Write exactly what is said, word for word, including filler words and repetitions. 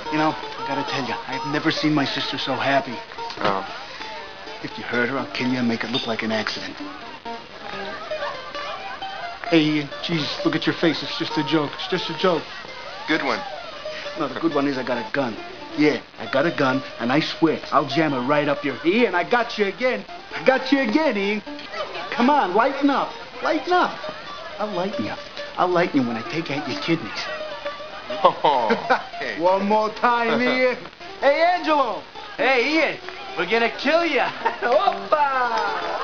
You know, I gotta tell you, I've never seen my sister so happy. Oh. If you hurt her, I'll kill you and make it look like an accident. Hey, Ian, Jesus, look at your face. It's just a joke. It's just a joke. Good one. No, the good one is I got a gun. Yeah, I got a gun, and I swear, I'll jam it right up your... Ian, I got you again. I got you again, Ian. Come on, lighten up. Lighten up. I'll lighten you. I'll lighten you when I take out your kidneys. Oh, hey. One more time, Ian. Hey, Angelo. Hey, Ian, we're gonna kill you. Opa!